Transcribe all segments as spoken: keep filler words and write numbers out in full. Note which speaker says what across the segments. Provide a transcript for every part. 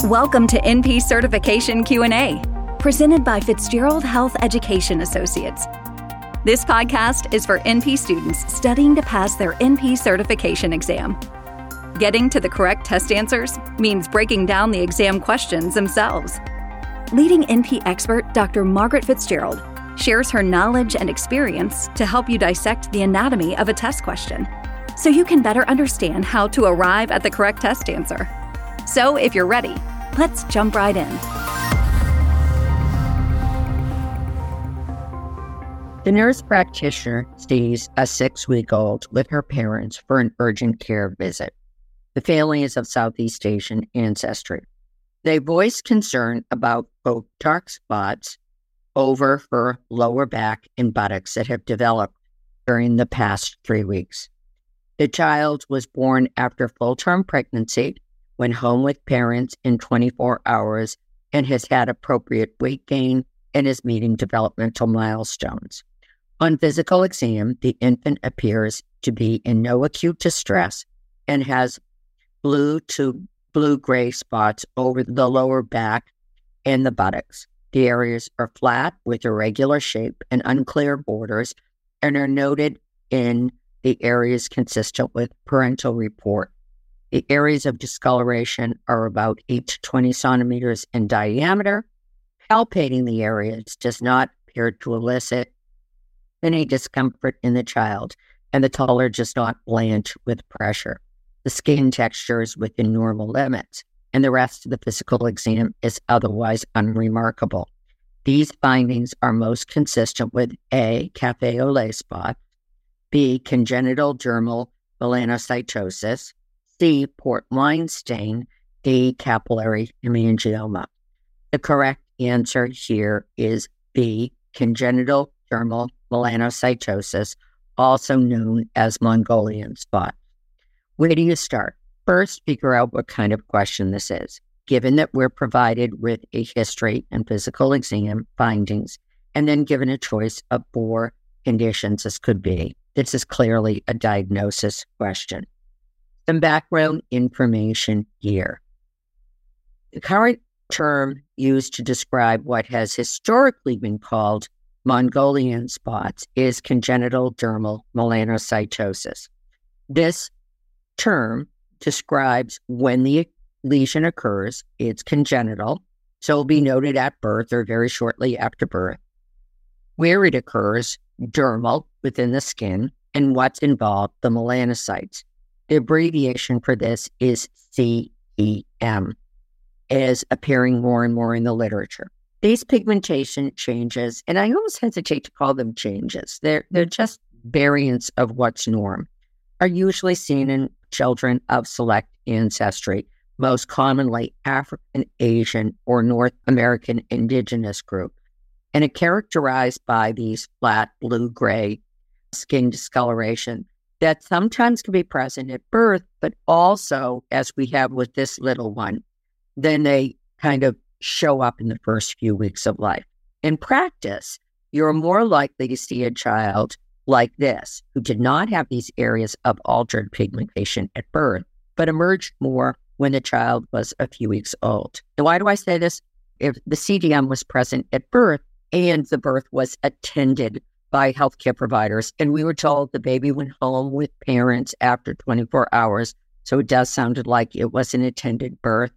Speaker 1: Welcome to N P Certification Q and A, presented by Fitzgerald Health Education Associates. This podcast is for N P students studying to pass their N P certification exam. Getting to the correct test answers means breaking down the exam questions themselves. Leading N P expert Doctor Margaret Fitzgerald shares her knowledge and experience to help you dissect the anatomy of a test question, so you can better understand how to arrive at the correct test answer. So if you're ready, let's jump right in.
Speaker 2: The nurse practitioner sees a six-week-old with her parents for an urgent care visit. The family is of Southeast Asian ancestry. They voice concern about, quote, dark spots over her lower back and buttocks that have developed during the past three weeks. The child was born after full-term pregnancy, went home with parents in twenty-four hours, and has had appropriate weight gain and is meeting developmental milestones. On physical exam, the infant appears to be in no acute distress and has blue to blue-gray spots over the lower back and the buttocks. The areas are flat with irregular shape and unclear borders and are noted in the areas consistent with parental report. The areas of discoloration are about eight to twenty centimeters in diameter. Palpating the areas does not appear to elicit any discomfort in the child, and the color does not blanch with pressure. The skin texture is within normal limits, and the rest of the physical exam is otherwise unremarkable. These findings are most consistent with A, cafe au lait spot, B, congenital dermal melanocytosis, C, port wine stain, D, capillary hemangioma. The correct answer here is B, congenital dermal melanocytosis, also known as Mongolian spot. Where do you start? First, figure out what kind of question this is. Given that we're provided with a history and physical exam findings, and then given a choice of four conditions this could be, this is clearly a diagnosis question. Some background information here. The current term used to describe what has historically been called Mongolian spots is congenital dermal melanocytosis. This term describes when the lesion occurs. It's congenital, so it'll be noted at birth or very shortly after birth. Where it occurs, dermal, within the skin, and what's involved, the melanocytes. The abbreviation for this is C E M, is appearing more and more in the literature. These pigmentation changes, and I almost hesitate to call them changes, they're, they're just variants of what's norm, are usually seen in children of select ancestry, most commonly African, Asian, or North American indigenous group, and are characterized by these flat blue-gray skin discoloration that sometimes can be present at birth, but also, as we have with this little one, then they kind of show up in the first few weeks of life. In practice, you're more likely to see a child like this, who did not have these areas of altered pigmentation at birth, but emerged more when the child was a few weeks old. And why do I say this? If the C D M was present at birth and the birth was attended by healthcare providers, and we were told the baby went home with parents after twenty-four hours, so it does sound like it was an attended birth.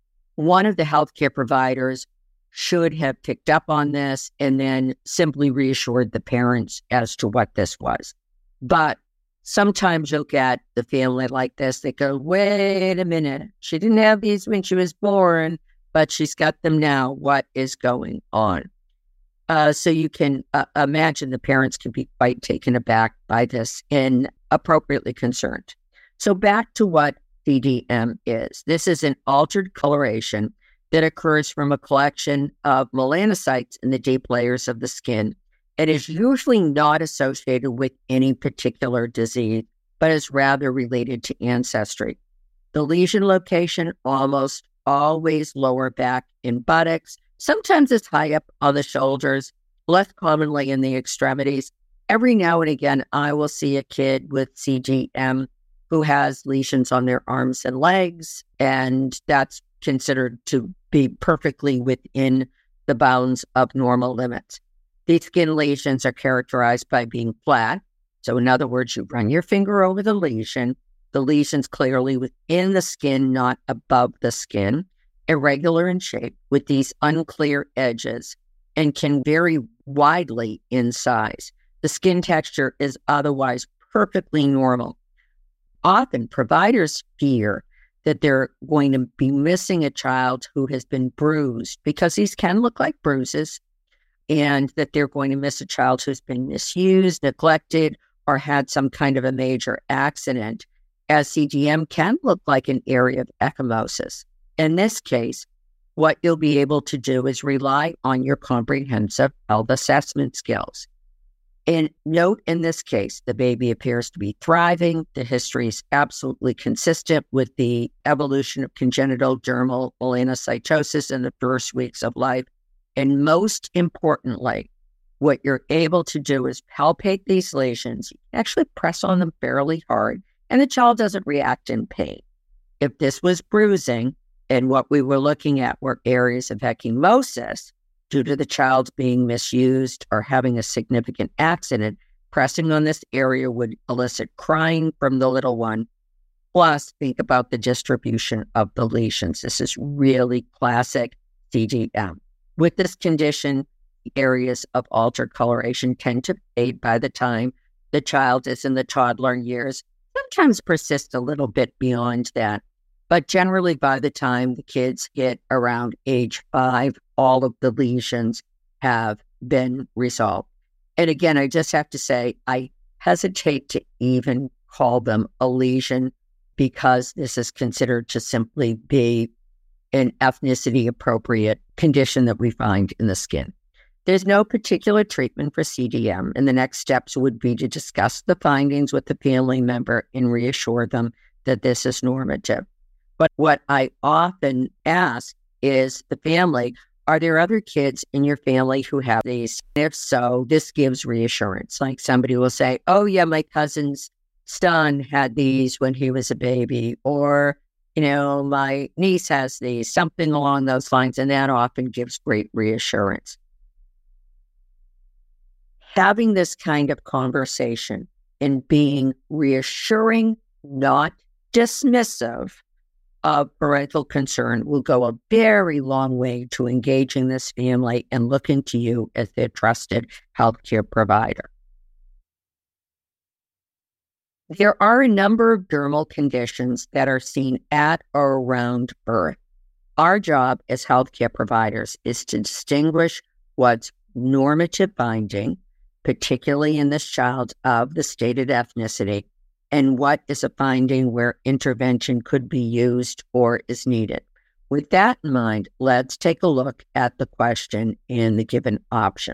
Speaker 2: One of the healthcare providers should have picked up on this and then simply reassured the parents as to what this was. But sometimes you'll get the family like this that go, wait a minute, she didn't have these when she was born, but she's got them now. What is going on? Uh, so you can uh, imagine the parents can be quite taken aback by this and appropriately concerned. So back to what C D M is. This is an altered coloration that occurs from a collection of melanocytes in the deep layers of the skin. It is usually not associated with any particular disease, but is rather related to ancestry. The lesion location almost always lower back and buttocks. Sometimes it's high up on the shoulders, less commonly in the extremities. Every now and again, I will see a kid with C D M who has lesions on their arms and legs, and that's considered to be perfectly within the bounds of normal limits. These skin lesions are characterized by being flat. So in other words, you run your finger over the lesion. The lesion's clearly within the skin, not above the skin, irregular in shape with these unclear edges, and can vary widely in size. The skin texture is otherwise perfectly normal. Often, providers fear that they're going to be missing a child who has been bruised, because these can look like bruises, and that they're going to miss a child who's been misused, neglected, or had some kind of a major accident, as C D M can look like an area of ecchymosis. In this case, what you'll be able to do is rely on your comprehensive health assessment skills. And note in this case, the baby appears to be thriving. The history is absolutely consistent with the evolution of congenital dermal melanocytosis in the first weeks of life. And most importantly, what you're able to do is palpate these lesions, actually press on them fairly hard, and the child doesn't react in pain. If this was bruising, and what we were looking at were areas of ecchymosis, due to the child being misused or having a significant accident, pressing on this area would elicit crying from the little one. Plus, think about the distribution of the lesions. This is really classic C D M. With this condition, areas of altered coloration tend to fade by the time the child is in the toddler years, sometimes persist a little bit beyond that. But generally, by the time the kids get around age five, all of the lesions have been resolved. And again, I just have to say, I hesitate to even call them a lesion, because this is considered to simply be an ethnicity-appropriate condition that we find in the skin. There's no particular treatment for C D M, and the next steps would be to discuss the findings with the family member and reassure them that this is normative. But what I often ask is the family, are there other kids in your family who have these? If so, this gives reassurance. Like somebody will say, oh yeah, my cousin's son had these when he was a baby, or, you know, my niece has these, something along those lines, and that often gives great reassurance. Having this kind of conversation and being reassuring, not dismissive, of parental concern will go a very long way to engaging this family and looking to you as their trusted healthcare provider. There are a number of dermal conditions that are seen at or around birth. Our job as healthcare providers is to distinguish what's normative finding, particularly in this child of the stated ethnicity, and what is a finding where intervention could be used or is needed. With that in mind, let's take a look at the question and the given option.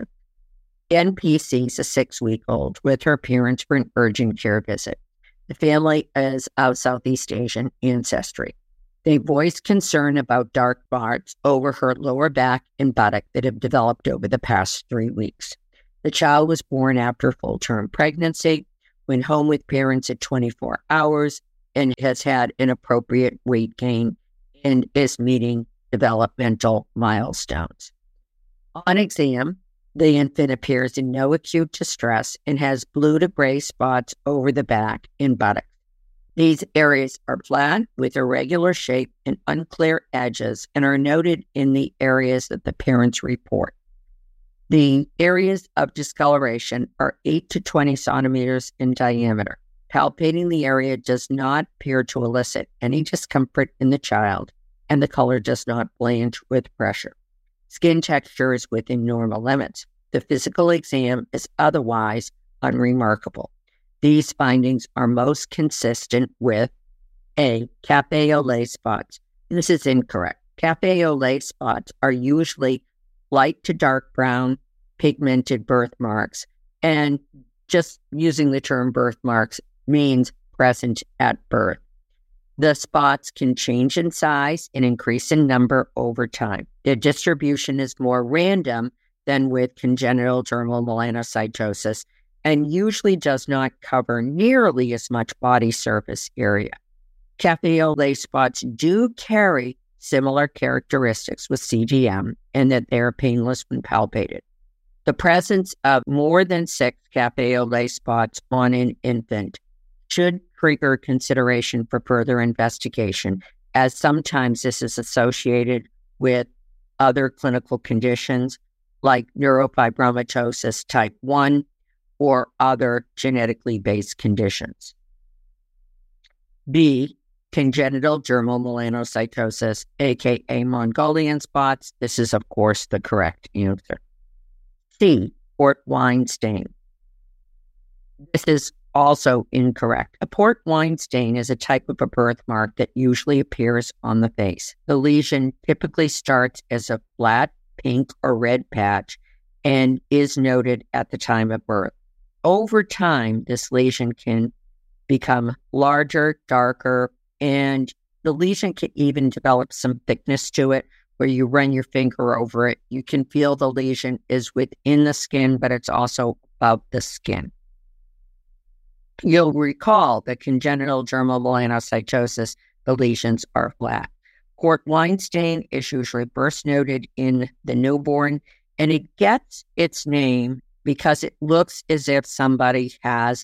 Speaker 2: N P sees a six-week-old with her parents for an urgent care visit. The family is of Southeast Asian ancestry. They voice concern about dark marks over her lower back and buttock that have developed over the past three weeks. The child was born after full-term pregnancy, went home with parents at twenty-four hours, and has had an appropriate weight gain and is meeting developmental milestones. On exam, the infant appears in no acute distress and has blue to gray spots over the back and buttocks. These areas are flat with irregular shape and unclear edges and are noted in the areas that the parents report. The areas of discoloration are eight to twenty centimeters in diameter. Palpating the area does not appear to elicit any discomfort in the child, and the color does not blanch with pressure. Skin texture is within normal limits. The physical exam is otherwise unremarkable. These findings are most consistent with A. Cafe au lait spots. This is incorrect. Cafe au lait spots are usually light to dark brown pigmented birthmarks, and just using the term birthmarks means present at birth. The spots can change in size and increase in number over time. Their distribution is more random than with congenital dermal melanocytosis and usually does not cover nearly as much body surface area. Cafe au lait spots do carry similar characteristics with C G M and that they are painless when palpated. The presence of more than six cafe au lait spots on an infant should trigger consideration for further investigation, as sometimes this is associated with other clinical conditions like neurofibromatosis type one or other genetically based conditions. B, congenital dermal melanocytosis, aka Mongolian spots. This is, of course, the correct answer. C, port wine stain. This is also incorrect. A port wine stain is a type of a birthmark that usually appears on the face. The lesion typically starts as a flat pink or red patch and is noted at the time of birth. Over time, this lesion can become larger, darker, and the lesion can even develop some thickness to it where you run your finger over it. You can feel the lesion is within the skin, but it's also above the skin. You'll recall that congenital dermal melanocytosis, the lesions are flat. Port wine stain is usually first noted in the newborn, and it gets its name because it looks as if somebody has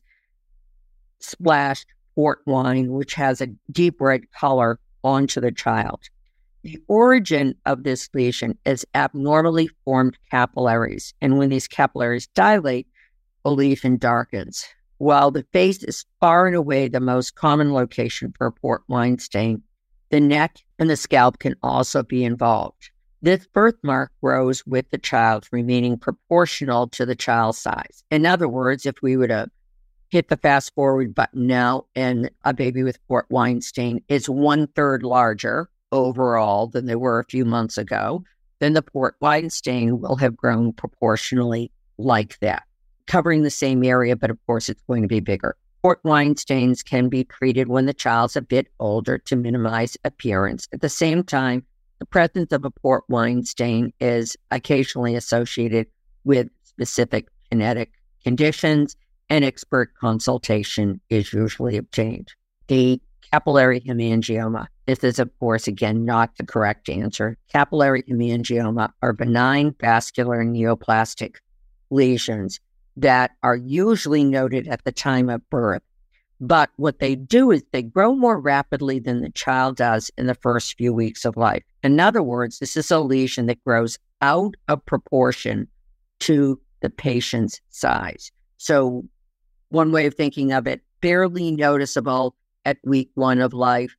Speaker 2: splashed port wine, which has a deep red color, onto the child. The origin of this lesion is abnormally formed capillaries, and when these capillaries dilate, a lesion darkens. While the face is far and away the most common location for a port wine stain, the neck and the scalp can also be involved. This birthmark grows with the child, remaining proportional to the child's size. In other words, if we were to hit the fast forward button now and a baby with port wine stain is one third larger overall than they were a few months ago, then the port wine stain will have grown proportionally like that, covering the same area, but of course it's going to be bigger. Port wine stains can be treated when the child's a bit older to minimize appearance. At the same time, the presence of a port wine stain is occasionally associated with specific genetic conditions, and expert consultation is usually obtained. The capillary hemangioma. This is, of course, again, not the correct answer. Capillary hemangioma are benign vascular neoplastic lesions that are usually noted at the time of birth. But what they do is they grow more rapidly than the child does in the first few weeks of life. In other words, this is a lesion that grows out of proportion to the patient's size. So one way of thinking of it, barely noticeable at week one of life,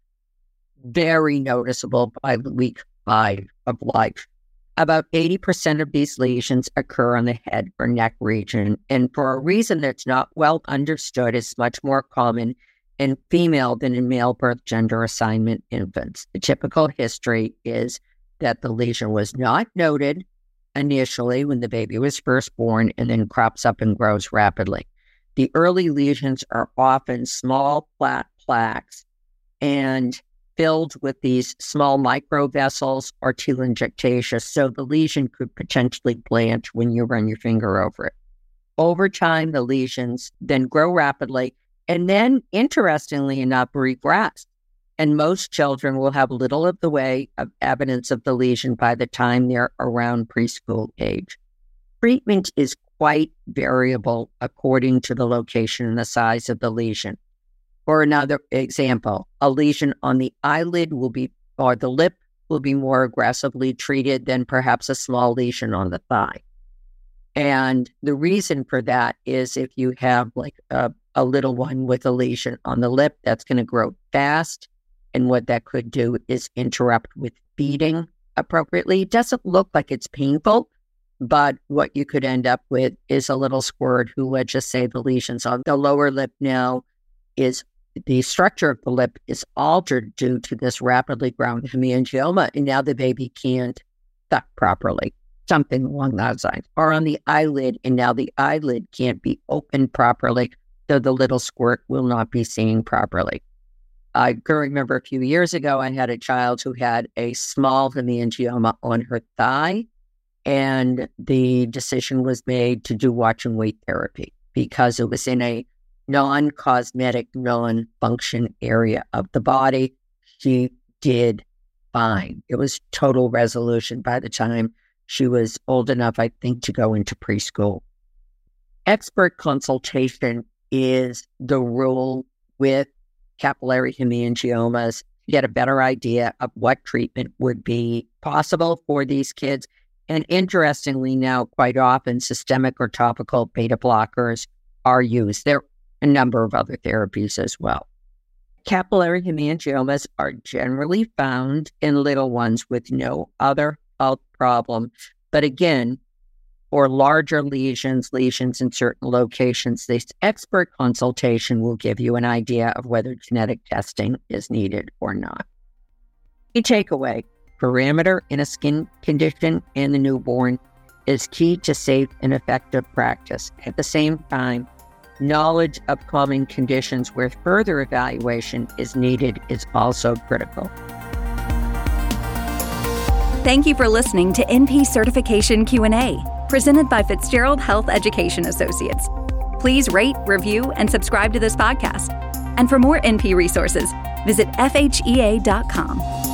Speaker 2: very noticeable by week five of life. About eighty percent of these lesions occur on the head or neck region, and for a reason that's not well understood, is much more common in female than in male birth gender assignment infants. The typical history is that the lesion was not noted initially when the baby was first born and then crops up and grows rapidly. The early lesions are often small flat plaques and filled with these small microvessels or telangiectasia, so the lesion could potentially blanch when you run your finger over it. Over time, the lesions then grow rapidly and then, interestingly enough, regress. And most children will have little of the way of evidence of the lesion by the time they're around preschool age. Treatment is quite variable according to the location and the size of the lesion. For another example, a lesion on the eyelid will be, or the lip will be more aggressively treated than perhaps a small lesion on the thigh. And the reason for that is if you have like a, a little one with a lesion on the lip, that's going to grow fast. And what that could do is interrupt with feeding appropriately. It doesn't look like it's painful, but what you could end up with is a little squirt who, let's just say the lesions on the lower lip now is the structure of the lip is altered due to this rapidly growing hemangioma, and now the baby can't suck properly, something along those lines. Or on the eyelid, and now the eyelid can't be opened properly, so the little squirt will not be seen properly. I can remember a few years ago, I had a child who had a small hemangioma on her thigh, and the decision was made to do watch and wait therapy because it was in a non-cosmetic, non-function area of the body. She did fine. It was total resolution by the time she was old enough, I think, to go into preschool. Expert consultation is the rule with capillary hemangiomas to get a better idea of what treatment would be possible for these kids. And interestingly now, quite often, systemic or topical beta blockers are used. There are a number of other therapies as well. Capillary hemangiomas are generally found in little ones with no other health problem. But again, for larger lesions, lesions in certain locations, this expert consultation will give you an idea of whether genetic testing is needed or not. Key takeaway: parameter in a skin condition in the newborn is key to safe and effective practice. At the same time, knowledge of common conditions where further evaluation is needed is also critical.
Speaker 1: Thank you for listening to N P Certification Q and A, presented by Fitzgerald Health Education Associates. Please rate, review, and subscribe to this podcast. And for more N P resources, visit F H E A dot com.